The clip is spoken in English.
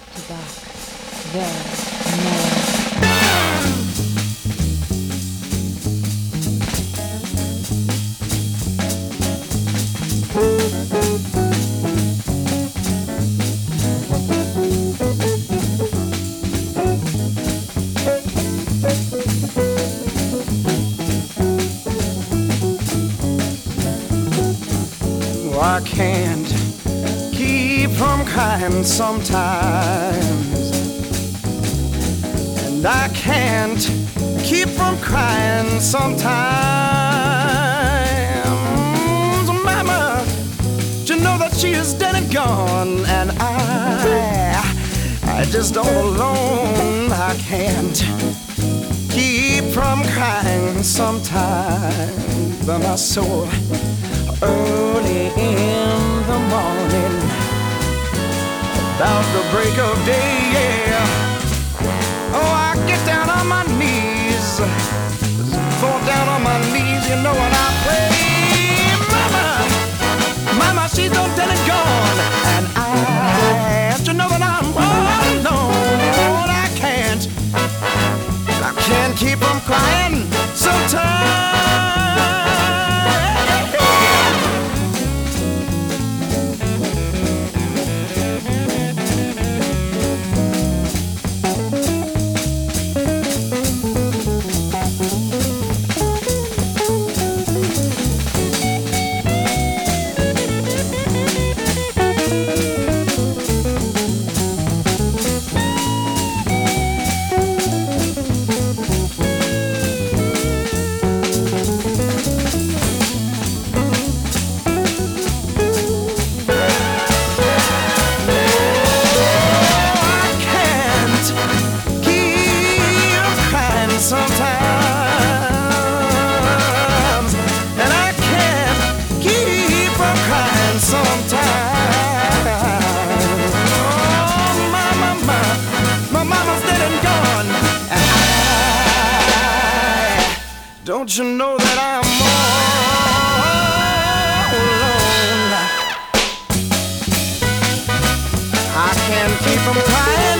to back, there, nowhere. I can't keep from crying sometimes, and I can't keep from crying sometimes. Mama, you know that she is dead and gone, and I just all alone. I can't keep from crying sometimes, but my soul early in the morning, about the break of day, yeah. Oh, I get down on my knees, fall down on my knees, you know, and I pray, Mama, Mama, she's so dead and gone, and you know that I'm all alone. I can't keep from crying sometimes. Don't you know that I'm all alone? I can't keep from crying